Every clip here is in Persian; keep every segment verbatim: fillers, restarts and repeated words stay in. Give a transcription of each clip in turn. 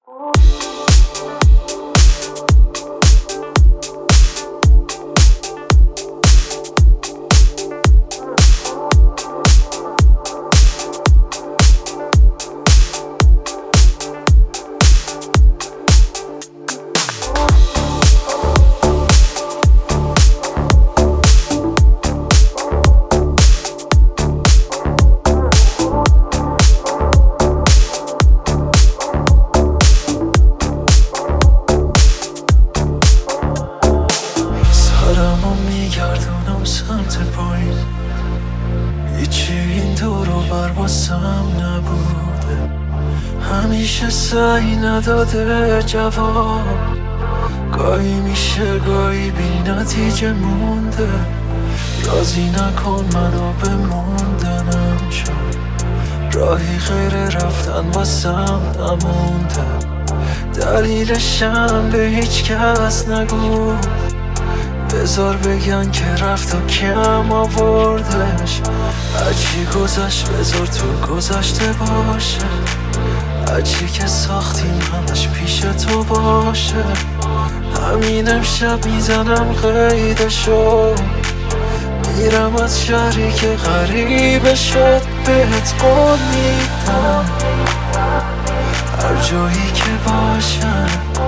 سرمو میگردونم سمت پایین، هیچی این دور و بر واسم نبوده، همیشه سعی نداده جواب، گاهی میشه گاهی بی نتیجه مونده. راضی نکن منو بموندنم، چون راهی غیر رفتن واسم نمونده. دلیلشم به هیچ کس نگو، بذار بگن که رفت و کم آوردش. هرچی گذشت بذار تو گذشته باشه، هرچی که ساختیم همش پیش تو باشه. همین امشب میزنم قیدشو، میرم از شهری که غریبه شد. بهت قول میدم هر جایی که باشم،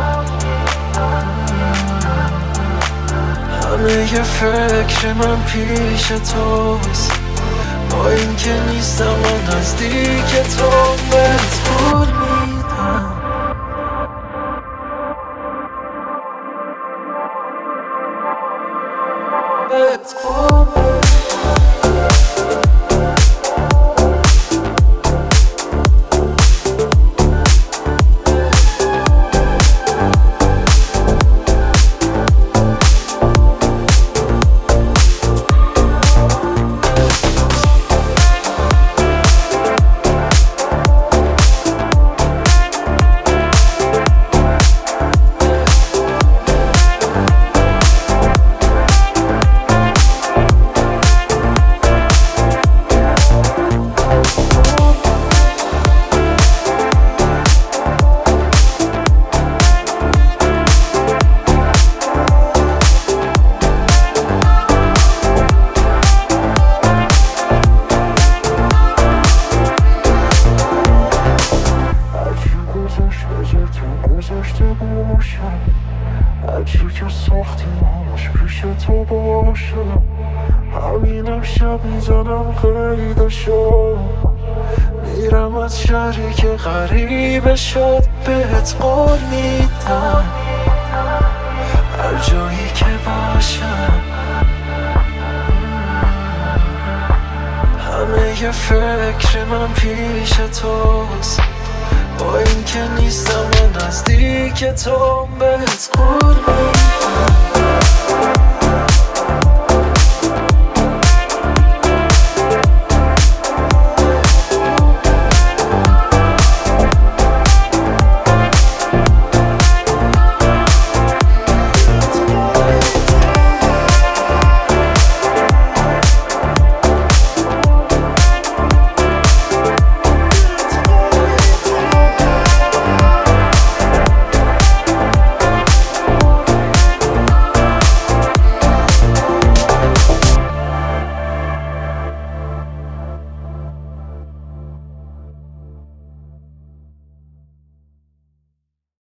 همه یه فکر من پیش توست. با این که نیستم من نزدیک تو، بهت قول میدم. بهت قول میدم. هرچی که ساختیم همش پیش تو باشه. همین امشب میزنم قیدشو، میرم از شهری که غریبه شد. بهت قول میدم هر جایی که باشم، همه یه فکر من پیش توست. با این که نیستم من نزدیک تو، بهت قول میدم.